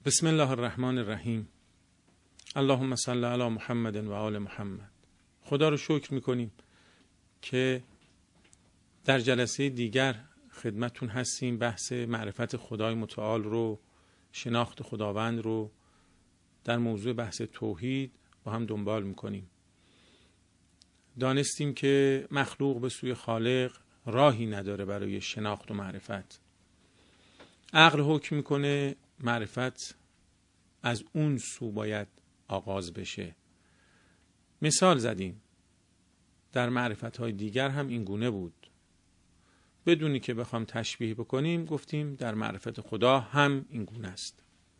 بسم الله الرحمن الرحیم. اللهم صل علی محمد و آل محمد. خدا رو شکر میکنیم که در جلسه دیگر خدمتون هستیم. بحث معرفت خدای متعال رو، شناخت خداوند رو در موضوع بحث توحید با هم دنبال میکنیم. دانستیم که مخلوق به سوی خالق راهی نداره برای شناخت و معرفت. عقل حکم میکنه معرفت از اون سو باید آغاز بشه. مثال زدیم، در معرفت‌های دیگر هم این گونه بود. بدونی که بخوام تشبیه بکنیم گفتیم در معرفت خدا هم این گونه است.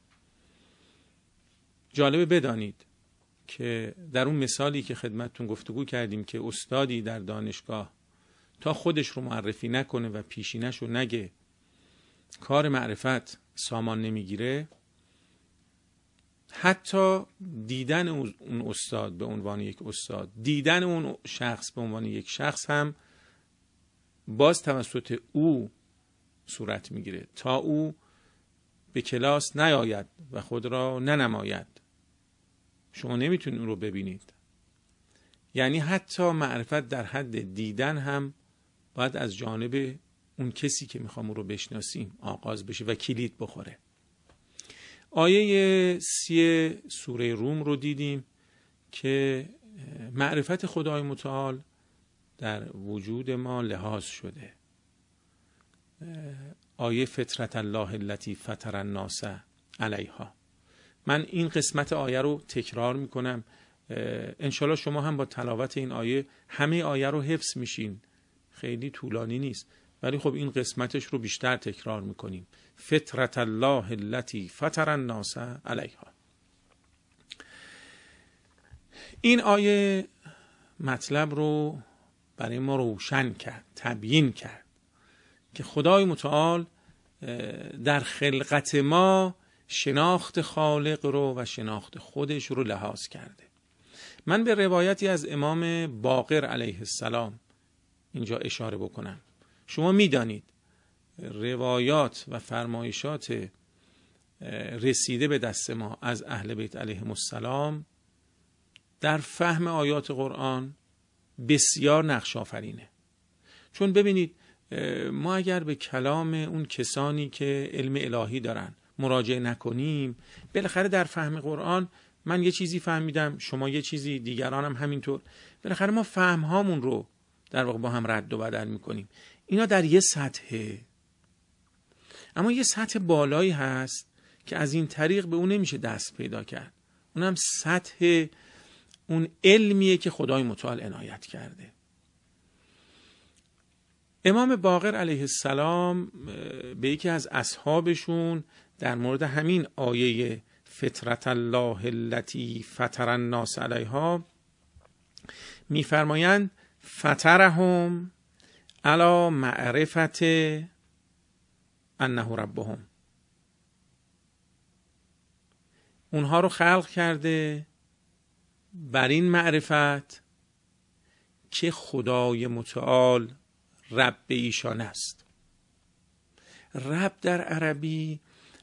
جالبه بدانید که در اون مثالی که خدمتتون گفتگو کردیم که استادی در دانشگاه تا خودش رو معرفی نکنه و پیشینش رو نگه کار معرفت سامان نمیگیره، حتی دیدن اون استاد به عنوان یک استاد، دیدن اون شخص به عنوان یک شخص هم باز توسط او صورت میگیره تا او به کلاس نیاید و خود را ننماید. شما نمیتونید اون رو ببینید. یعنی حتی معرفت در حد دیدن هم باید از جانب اون کسی که میخوام اون رو بشناسیم آغاز بشه و کلید بخوره. آیه 30 سوره روم رو دیدیم که معرفت خدای متعال در وجود ما لحاظ شده. آیه فطرت الله التي فطر الناس علیها. من این قسمت آیه رو تکرار میکنم، انشالله شما هم با تلاوت این آیه همه آیه رو حفظ میشین. خیلی طولانی نیست ولی خب این قسمتش رو بیشتر تکرار میکنیم. فطرت الله التي فطر الناس علیها. این آیه مطلب رو برای ما روشن کرد، تبیین کرد که خدای متعال در خلقت ما شناخت خالق رو و شناخت خودش رو لحاظ کرده. من به روایتی از امام باقر علیه السلام اینجا اشاره بکنم. شما میدانید روایات و فرمایشات رسیده به دست ما از اهل بیت علیهم السلام در فهم آیات قرآن بسیار نقش آفرینه. چون ببینید ما اگر به کلام اون کسانی که علم الهی دارن مراجعه نکنیم، بالاخره در فهم قرآن من یه چیزی فهمیدم، شما یه چیزی، دیگران هم همینطور، بالاخره ما فهم هامون رو در واقع با هم رد و بدل میکنیم. اینا در یه سطحه، اما یه سطح بالایی هست که از این طریق به اون نمیشه دست پیدا کرد. اونم سطح اون علمیه که خدای متعال عنایت کرده. امام باقر علیه السلام به یکی از اصحابشون در مورد همین آیه فطرت الله التي فطر الناس علیها میفرمایند فطرهم علی معرفت انه ربهم. اونها رو خلق کرده بر این معرفت که خدای متعال رب ایشان است. رب در عربی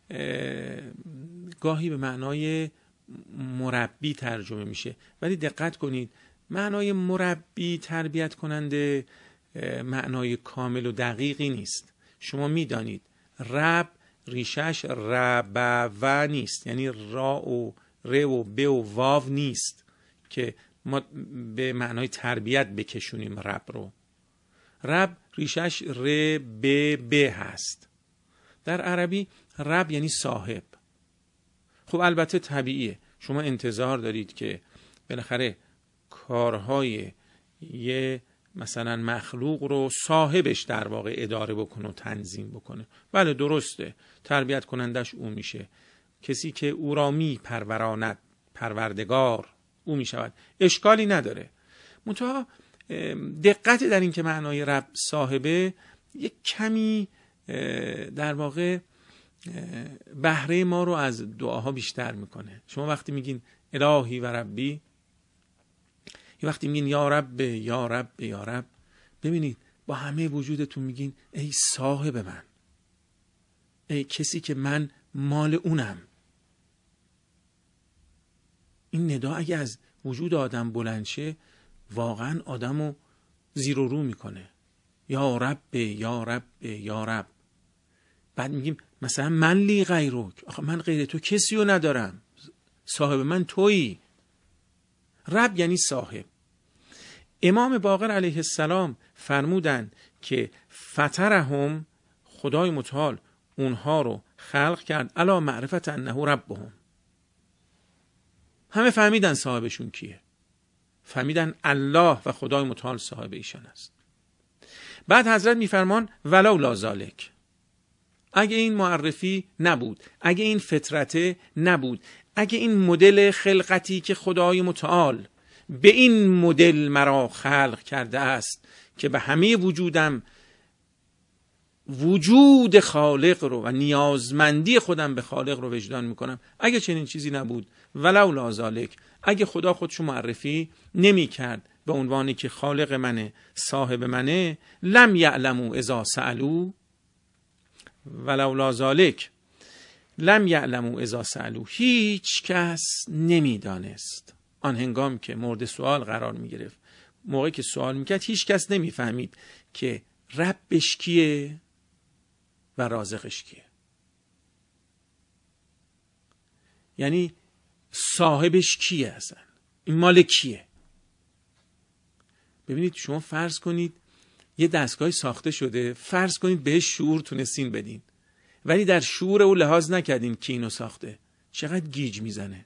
گاهی به معنای مربی ترجمه میشه، ولی دقت کنید معنای مربی، تربیت کننده، معنای کامل و دقیقی نیست. شما میدانید رب ریشش رب و نیست، یعنی را و ر و ب و واو نیست که ما به معنای تربیت بکشونیم رب رو. رب ریشش ر ب ب هست. در عربی رب یعنی صاحب. خب البته طبیعیه شما انتظار دارید که بالاخره کارهای یه مثلا مخلوق رو صاحبش در واقع اداره بکنه و تنظیم بکنه. بله درسته، تربیت کنندش او میشه، کسی که او را می پروراند پروردگار او می شود، اشکالی نداره. منتها دقت در این که معنای رب صاحبه یک کمی در واقع بهره ما رو از دعاها بیشتر میکنه. شما وقتی میگین الهی و ربی، یه وقتی میگین یا رب یا رب یا رب، ببینید با همه وجودتون میگین ای صاحب من، ای کسی که من مال اونم، این ندا اگه از وجود آدم بلند شه واقعا آدمو زیر و رو میکنه. یا رب یا رب یا رب. بعد میگیم مثلا من لی غیرک، آخه من غیر تو کسی رو ندارم، صاحب من تویی. رب یعنی صاحب. امام باقر علیه السلام فرمودن که فطرهم، خدای متعال اونها رو خلق کرد علی معرفت انه ربهم. همه فهمیدن صاحبشون کیه، فهمیدن الله و خدای متعال صاحب ایشان است. بعد حضرت میفرمان ولولا ذالک، اگه این معرفی نبود، اگه این فطرته نبود، اگه این مدل خلقتی که خدای متعال به این مدل مرا خلق کرده است که به همه وجودم وجود خالق رو و نیازمندی خودم به خالق رو وجدان میکنم، اگه چنین چیزی نبود، ولولا ذالک، اگه خدا خودشو معرفی نمی کرد به عنوانی که خالق منه، صاحب منه، لم یعلموا اذا سألوا، ولولا ذالک لم یعلموا اذا سألوا، هیچ کس نمیدانست آن هنگام که مورد سوال قرار میگرفت، موقعی که سوال میکرد هیچ کس نمیفهمید که ربش کیه و رازقش کیه، یعنی صاحبش کیه، اصلا این مال کیه. ببینید شما فرض کنید یه دستگاه ساخته شده، فرض کنید بهش شعور تونستین بدین ولی در شعور او لحاظ نکردین کی اینو ساخته، چقدر گیج میزنه.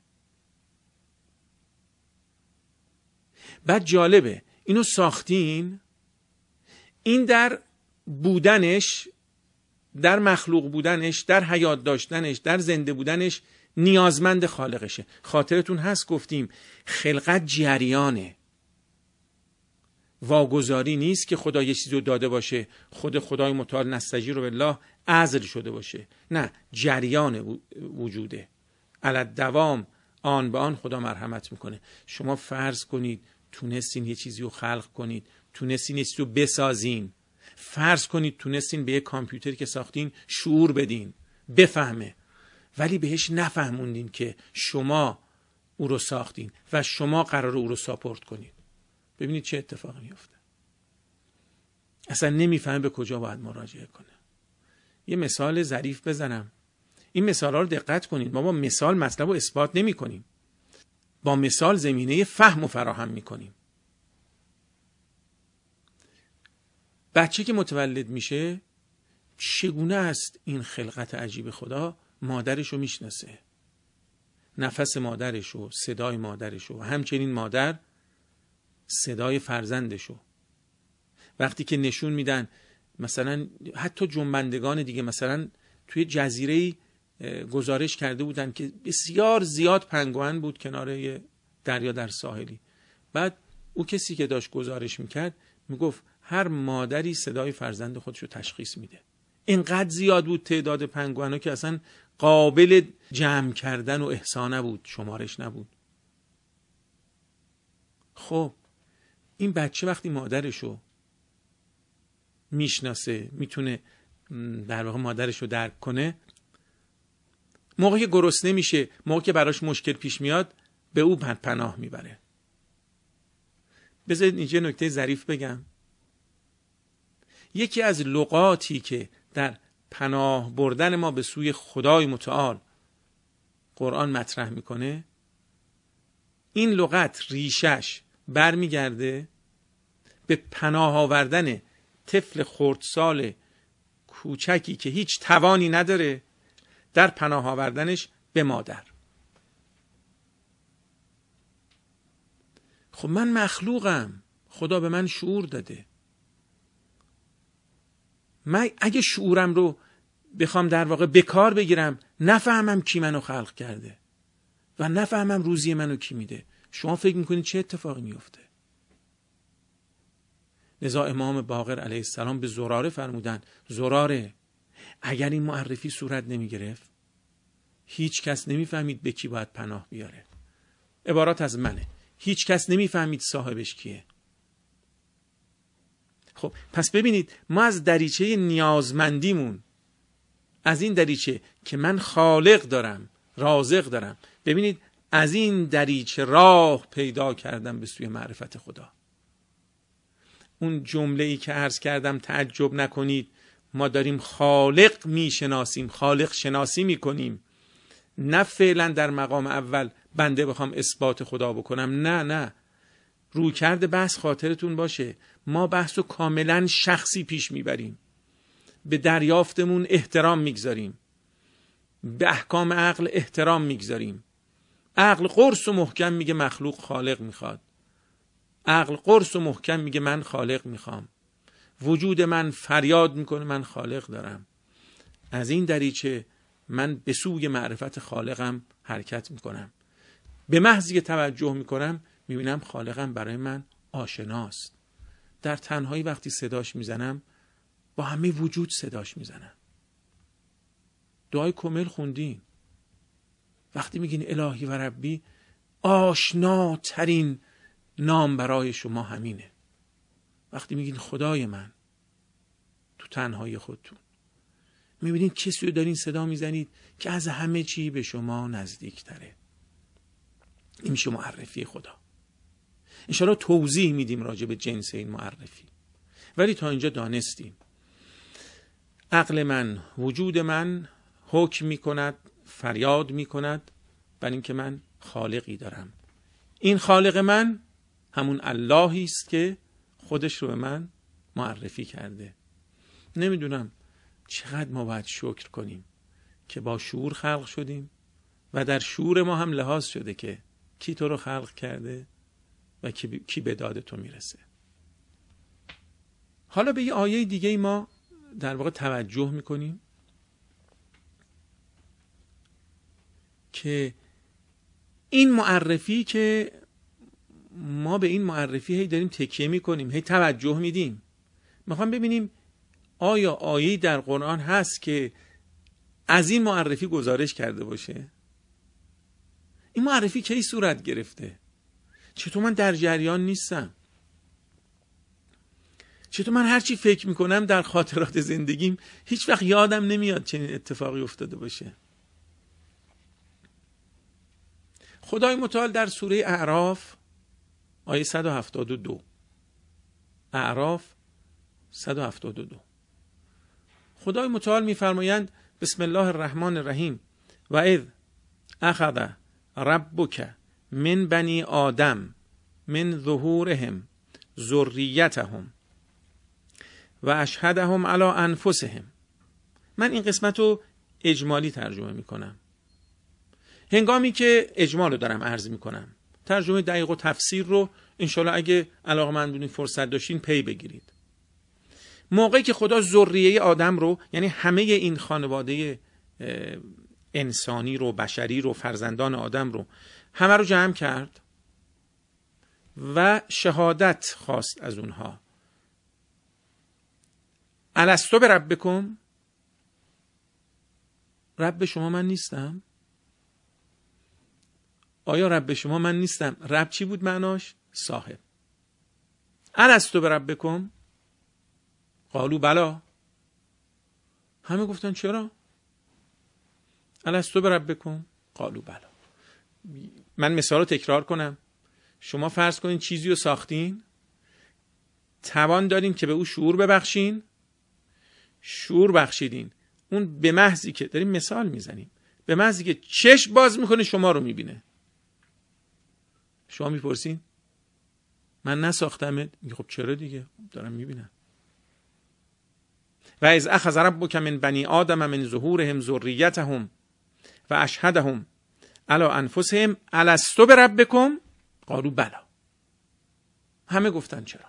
بعد جالبه اینو ساختین، این در بودنش، در مخلوق بودنش، در حیات داشتنش، در زنده بودنش نیازمند خالقشه. خاطرتون هست گفتیم خلقت جریانه، واگذاری نیست که خدا یه چیزی رو داده باشه خود خدای متعال نستجیر بالله عزل شده باشه، نه، جریان وجوده، علی الدوام، آن به آن خدا مرحمت میکنه. شما فرض کنید تونستین یه چیزی رو خلق کنید، تونستین یه چیزی رو بسازین، فرض کنید تونستین به یه کامپیوتری که ساختین شعور بدین بفهمه، ولی بهش نفهموندین که شما او رو ساختین و شما قراره او رو ساپورت کنید. ببینید چه اتفاقی میفته. اصلا نمیفهمه به کجا باید مراجعه کنه. یه مثال ظریف بزنم. این مثالا رو دقت کنید. ما با مثال مطلب رو اثبات نمی کنیم. با مثال زمینه فهم رو فراهم می کنیم. بچه که متولد میشه چگونه است این خلقت عجیب خدا؟ مادرش رو میشناسه، نفس مادرش رو، صدای مادرش رو، همچنین مادر صدای فرزندش رو. وقتی که نشون میدن مثلا حتی جنبندگان دیگه، مثلا توی جزیره‌ای گزارش کرده بودن که بسیار زیاد پنگوئن بود کنار دریا در ساحلی، بعد او کسی که داشت گزارش میکرد میگفت هر مادری صدای فرزند خودش رو تشخیص میده. اینقدر زیاد بود تعداد پنگوئن‌ها که اصلا قابل جمع کردن و احصا نبود، شمارش نبود. خب این بچه وقتی مادرشو میشناسه، میتونه در واقع مادرشو درک کنه، موقعی که گرسنه میشه، موقعی که براش مشکل پیش میاد، به او پناه میبره. بذارید اینجا نکته ظریف بگم. یکی از لغاتی که در پناه بردن ما به سوی خدای متعال قرآن مطرح میکنه، این لغت ریشش برمیگرده به پناه آوردن طفل خردسال کوچکی که هیچ توانی نداره در پناه آوردنش به مادر. خب من مخلوقم، خدا به من شعور داده، من اگه شعورم رو بخوام در واقع به کار بگیرم، نفهمم کی منو خلق کرده و نفهمم روزی منو کی میده، شما فکر میکنید چه اتفاقی میفته؟ لذا امام باقر علیه السلام به زراره فرمودن زراره اگر این معرفی صورت نمیگرفت هیچ کس نمیفهمید به کی باید پناه بیاره. عبارات از منه، هیچ کس نمیفهمید صاحبش کیه. خب پس ببینید ما از دریچه نیازمندیمون، از این دریچه که من خالق دارم، رازق دارم، ببینید از این دریچه راه پیدا کردم به سوی معرفت خدا. اون جمله‌ای که عرض کردم تعجب نکنید، ما داریم خالق میشناسیم، خالق شناسی میکنیم، نه فعلا در مقام اول بنده بخوام اثبات خدا بکنم. نه، رویکرد بحث خاطرتون باشه، ما بحثو کاملا شخصی پیش میبریم، به دریافتمون احترام میگذاریم، به احکام عقل احترام میگذاریم. عقل قرص و محکم میگه مخلوق خالق میخواد، عقل قرص و محکم میگه من خالق میخوام، وجود من فریاد میکنه من خالق دارم. از این دریچه من به سوی معرفت خالقم حرکت میکنم. به محض که توجه میکنم میبینم خالقم برای من آشناست. در تنهایی وقتی صداش میزنم با همه وجود صداش میزنم. دعای کامل خوندین، وقتی میگین الهی و ربی، آشناترین نام برای شما همینه. وقتی میگین خدای من تو تنهایی خودتون، میبینید کسی رو دارین صدا میزنید که از همه چی به شما نزدیک تره. این میشه معرفی خدا. انشاءالله توضیح میدیم راجع به جنس این معرفی، ولی تا اینجا دانستیم عقل من، وجود من حکم میکند، فریاد میکند بر این که من خالقی دارم. این خالق من همون اللهی است که خودش رو به من معرفی کرده. نمیدونم چقدر ما باید شکر کنیم که با شعور خلق شدیم و در شعور ما هم لحاظ شده که کی تو رو خلق کرده و کی به داد تو میرسه. حالا به یه آیه دیگه ما در واقع توجه میکنیم که این معرفی که ما به این معرفی هی داریم تکیه میکنیم، هی توجه میدیم، میخوام ببینیم آیا آیه در قرآن هست که از این معرفی گزارش کرده باشه؟ این معرفی کی صورت گرفته؟ چطور من در جریان نیستم؟ چطور من هرچی فکر میکنم در خاطرات زندگیم هیچ وقت یادم نمیاد چنین اتفاقی افتاده باشه؟ خدای متعال در سوره اعراف آیه 172، اعراف 172، خدای متعال میفرمایند بسم الله الرحمن الرحیم و اذ اخذ ربک من بنی آدم من ظهورهم ذریتهم و اشهدهم علی انفسهم. من این قسمت رو اجمالی ترجمه میکنم. هنگامی که اجمال رو دارم عرض میکنم، ترجمه دقیق و تفسیر رو انشالله اگه علاقه‌مند بودین فرصت داشتین پی بگیرید. موقعی که خدا ذریه آدم رو، یعنی همه این خانواده انسانی رو، بشری رو، فرزندان آدم رو، همه رو جمع کرد و شهادت خواست از اونها. الستو بربکم، رب شما من نیستم؟ آیا رب شما من نیستم؟ رب چی بود معناش؟ صاحب. الستو بربکم قالوا بلا، همه گفتن چرا؟ الستو بربکم قالوا بلا. من مثال رو تکرار کنم. شما فرض کنین چیزی رو ساختین، توان دارین که به او شعور ببخشین، شعور بخشیدین، اون به محضی که داریم مثال میزنیم، به محضی که چشم باز میکنه شما رو میبینه. شما میپرسین من نساختمت؟ میگه خب چرا دیگه، دارم میبینم. و اذ اخذ ربک من بنی آدم من ظهورهم ذریتهم و اشهدهم علی انفسهم الستو بربکم قالوا بلا، همه گفتن چرا.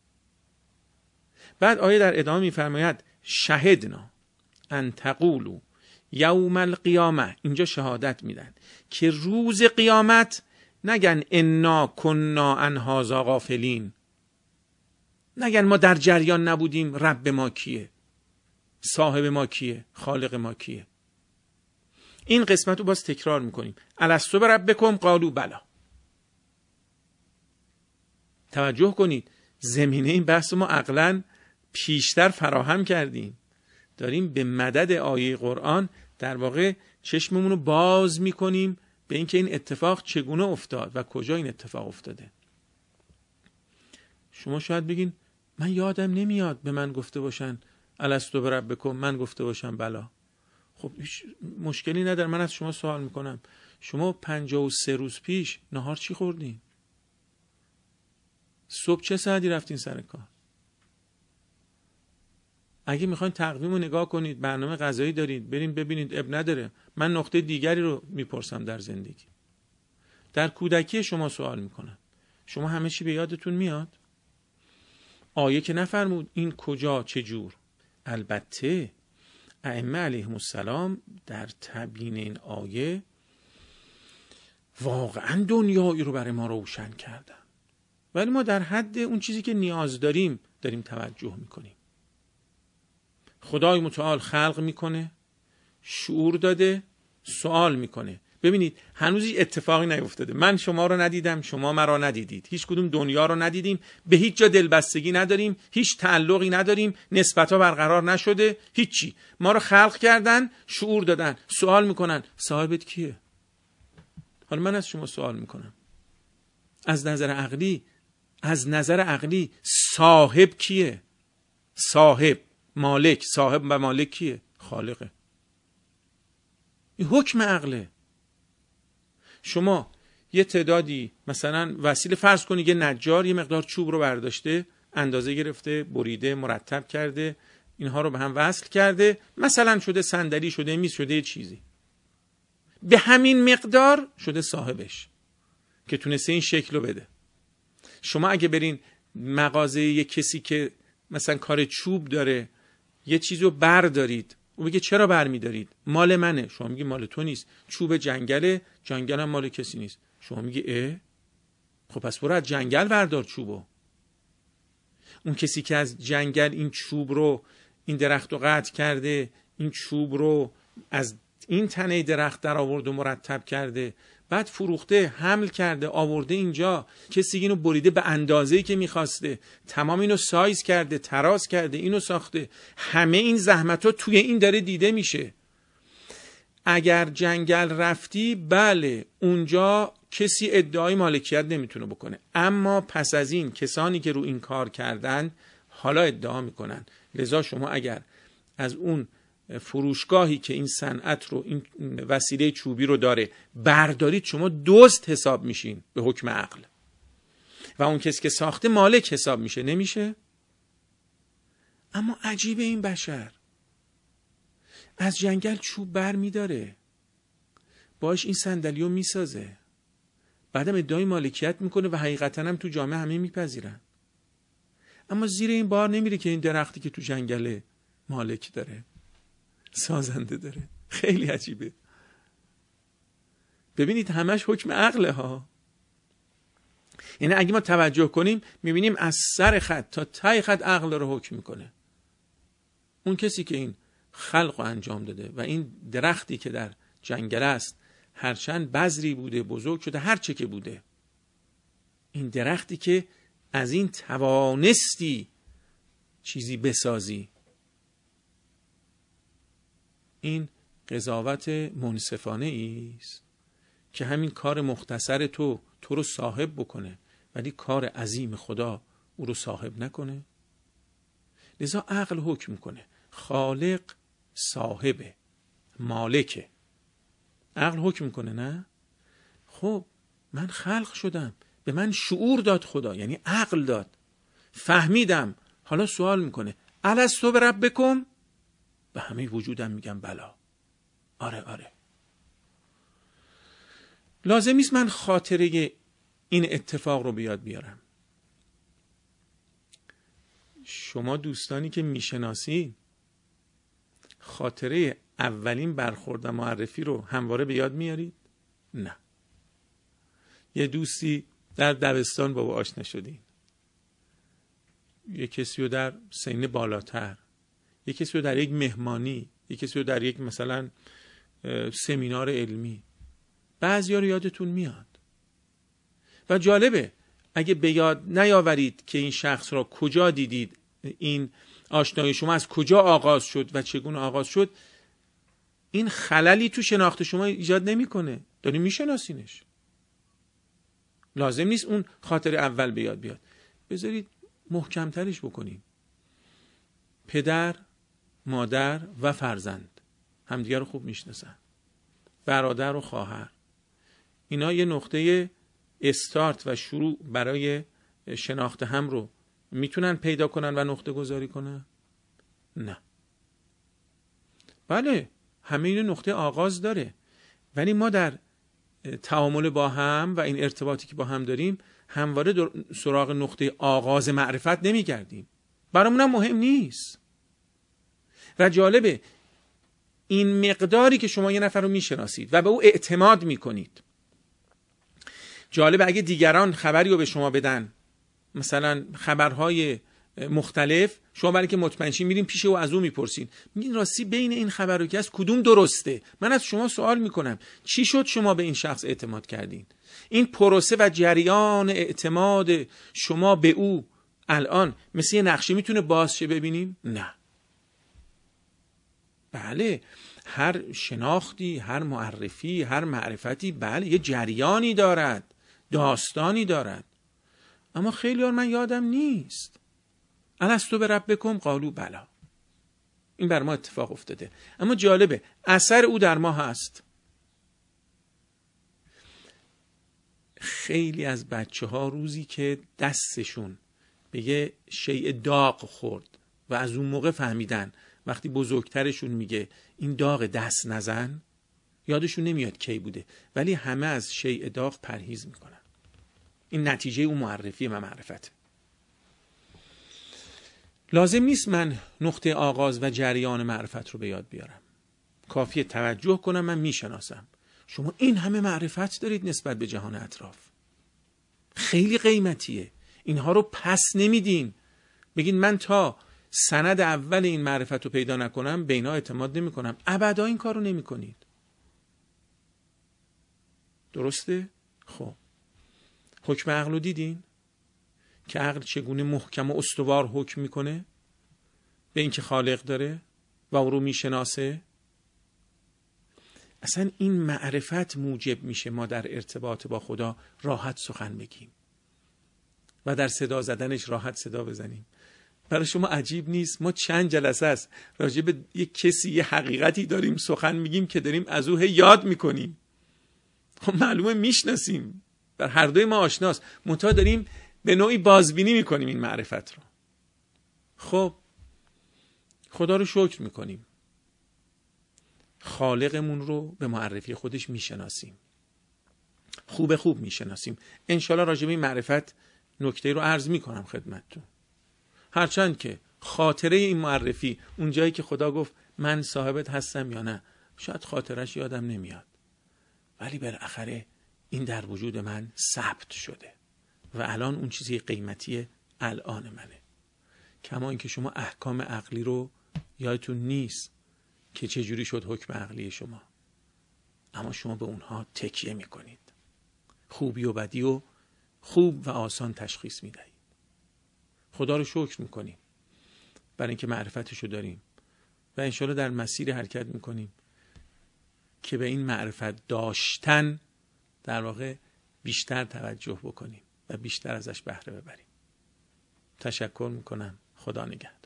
بعد آیه در ادامه میفرماید شهدنا ان تقولوا یوم القیامه، اینجا شهادت میدن که روز قیامت نگن انا کنا عن هذا غافلین، نگن ما در جریان نبودیم رب ما کیه، صاحب ما کیه، خالق ما کیه. این قسمت رو باز تکرار میکنیم. الستو بربکم قالوا بلا. توجه کنید زمینه این بحث ما عقلاً پیشتر فراهم کردیم، داریم به مدد آیه قرآن در واقع چشممون رو باز میکنیم به اینکه این اتفاق چگونه افتاد و کجا این اتفاق افتاده. شما شاید بگین من یادم نمیاد به من گفته باشن الستو بربکم، من گفته باشم بلا. خب هیچ مشکلی نداره. من از شما سوال میکنم شما 53 روز پیش نهار چی خوردین؟ صبح چه ساعتی رفتین سر کار؟ اگه میخواین تقویم رو نگاه کنید، برنامه غذایی دارید، بریم ببینید، اب نداره. من نقطه دیگری رو میپرسم در زندگی. در کودکی شما سوال میکنم شما همه چی به یادتون میاد؟ آیه که نفرمود این کجا چه جور. البته ائمه علیهم السلام در تبیین این آیه واقعا دنیایی رو برای ما روشن کردن، ولی ما در حد اون چیزی که نیاز داریم توجه میکنیم. خدای متعال خلق میکنه، شعور داده، سوال میکنه. ببینید هنوز اتفاقی نیفتاده. من شما رو ندیدم، شما مرا ندیدید، هیچ کدوم دنیا رو ندیدیم، به هیچ جا دلبستگی نداریم، هیچ تعلقی نداریم، نسبت‌ها برقرار نشده، هیچی. ما رو خلق کردن، شعور دادن، سوال میکنن صاحبت کیه؟ حالا من از شما سوال میکنم از نظر عقلی صاحب کیه؟ صاحب، مالک، صاحب و مالک کیه؟ خالقه. این حکم عقله. شما یه تعدادی مثلا وسیله فرض کنید یه نجار یه مقدار چوب رو برداشته، اندازه گرفته، بریده، مرتب کرده، اینها رو به هم وصل کرده، مثلا شده صندلی، شده میز، شده یه چیزی. به همین مقدار شده صاحبش که تونسته این شکل رو بده. شما اگه برین مغازه یه کسی که مثلا کار چوب داره یه چیزی رو بردارید، او بگه چرا برمیدارید؟ مال منه. شما میگی مال تو نیست، چوب جنگله، جنگل هم مال کسی نیست. شما میگی خب پس برو از جنگل بردار چوبو. اون کسی که از جنگل این چوب رو، این درخت رو قطع کرده، این چوب رو از این تنه درخت در آورد و مرتب کرده، بعد فروخته، حمل کرده، آورده اینجا، کسی اینو بریده به اندازه‌ای که میخواسته، تمام اینو سایز کرده، تراز کرده، اینو ساخته، همه این زحمت‌ها توی این داره دیده میشه. اگر جنگل رفتی، بله اونجا کسی ادعای مالکیت نمیتونه بکنه، اما پس از این کسانی که رو این کار کردن حالا ادعا میکنن. لذا شما اگر از اون فروشگاهی که این صنعت رو، این وسیله چوبی رو داره بردارید، شما دزد حساب میشین به حکم عقل و اون کسی که ساخته مالک حساب میشه. نمیشه؟ اما عجیب این بشر از جنگل چوب بر میداره، باش این صندلیو میسازه، بعدم ادعای مالکیت میکنه و حقیقتا هم تو جامعه همه میپذیرن، اما زیر این بار نمیره که این درختی که تو جنگل مالک داره، سازنده داره. خیلی عجیبه. ببینید همش حکم عقله ها. یعنی اگه ما توجه کنیم میبینیم از سر خط تا ته خط عقل رو حکم میکنه. اون کسی که این خلق رو انجام داده و این درختی که در جنگل است هرچند بذری بوده، بزرگ شده، هر چه که بوده، این درختی که از این توانستی چیزی بسازی، این قضاوت منصفانه است که همین کار مختصر تو رو صاحب بکنه ولی کار عظیم خدا او رو صاحب نکنه. لذا عقل حکم کنه. خالق صاحبه، مالکه. عقل حکم کنه نه؟ خب من خلق شدم، به من شعور داد خدا، یعنی عقل داد، فهمیدم. حالا سوال میکنه الستو بربکم؟ به همه وجودم میگم بلا. آره. لازم نیست من خاطره این اتفاق رو بیاد بیارم. شما دوستانی که میشناسی خاطره اولین برخورد و معرفی رو همواره به یاد میارید؟ نه. یه دوستی در دبستان با آشنا شدین، یه کسی رو در سن بالاتر، یه کسی رو در یک مهمانی، یه کسی رو در یک مثلا سمینار علمی، بعضیا رو یادتون میاد. و جالبه اگه به یاد نیاورید که این شخص را کجا دیدید، این آشنایی شما از کجا آغاز شد و چگونه آغاز شد، این خللی تو شناخت شما ایجاد نمیکنه، داری میشناسینش. لازم نیست اون خاطر اول به یاد بیاد، بذارید محکمترش بکنیم. پدر، مادر و فرزند همدیگر رو خوب میشناسن، برادر و خواهر، اینا یه نقطه استارت و شروع برای شناخت هم رو میتونن پیدا کنن و نقطه گذاری کنن؟ نه. بله، همه این نقطه آغاز داره، ولی ما در تعامل با هم و این ارتباطی که با هم داریم همواره سراغ نقطه آغاز معرفت نمیگردیم، برامون هم مهم نیست. و جالبه این مقداری که شما یه نفر رو میشناسید و به او اعتماد میکنید، جالبه اگه دیگران خبری رو به شما بدن، مثلا خبرهای مختلف، شما برای که مطمئن شین میرین پیش او، از او میپرسین، میگین راستی بین این خبر که از کدوم درسته؟ من از شما سوال میکنم چی شد شما به این شخص اعتماد کردین؟ این پروسه و جریان اعتماد شما به او الان مثل یه نقشه میتونه باز شه ببینیم؟ نه. بله، هر شناختی، هر معرفی، هر معرفتی بله یه جریانی دارد، داستانی دارد، اما خیلی من یادم نیست. الستو بربکم قالوا بلی. این بر ما اتفاق افتاده، اما جالبه اثر او در ما هست. خیلی از بچه ها روزی که دستشون به یه شیء داغ خورد و از اون موقع فهمیدن وقتی بزرگترشون میگه این داغ دست نزن، یادشون نمیاد کی بوده، ولی همه از شیء داغ پرهیز میکنن. این نتیجه اون معرفی و معرفت. لازم نیست من نقطه آغاز و جریان معرفت رو به یاد بیارم، کافیه توجه کنم من میشناسم. شما این همه معرفت دارید نسبت به جهان اطراف، خیلی قیمتیه، اینها رو پس نمیدین. بگین من تا سند اول این معرفت رو پیدا نکنم به اینا اعتماد نمی کنم. ابدا این کار رو نمی کنید. درسته؟ خب حکم عقل رو دیدین که عقل چگونه محکم و استوار حکم میکنه به این که خالق داره و او رو میشناسه. اصلا این معرفت موجب میشه ما در ارتباط با خدا راحت سخن بگیم و در صدا زدنش راحت صدا بزنیم. برای شما عجیب نیست ما چند جلسه است راجع به یک کسی یه حقیقتی داریم سخن میگیم که داریم از او یاد میکنیم. خب معلومه میشناسیم، در هر دوی ما آشناست، منتها داریم به نوعی بازبینی میکنیم این معرفت رو. خب خدا رو شکر میکنیم، خالقمون رو به معرفی خودش میشناسیم، خوب میشناسیم. انشالله راجع به این معرفت نکته رو عرض میکنم خدمتتون، هرچند که خاطره این معرفی اون جایی که خدا گفت من صاحبت هستم یا نه شاید خاطرش یادم نمیاد، ولی بالاخره این در وجود من ثبت شده و الان اون چیزی قیمتی الان منه. کما اینکه شما احکام عقلی رو یادتون نیست که چه جوری شد حکم عقلی شما، اما شما به اونها تکیه میکنید، خوبی و بدی و خوب و آسان تشخیص میدهید. خدا رو شکر میکنیم برای اینکه معرفتشو داریم و انشالله در مسیر حرکت میکنیم که به این معرفت داشتن در واقع بیشتر توجه بکنیم و بیشتر ازش بهره ببریم. تشکر میکنم. خدا نگهدار.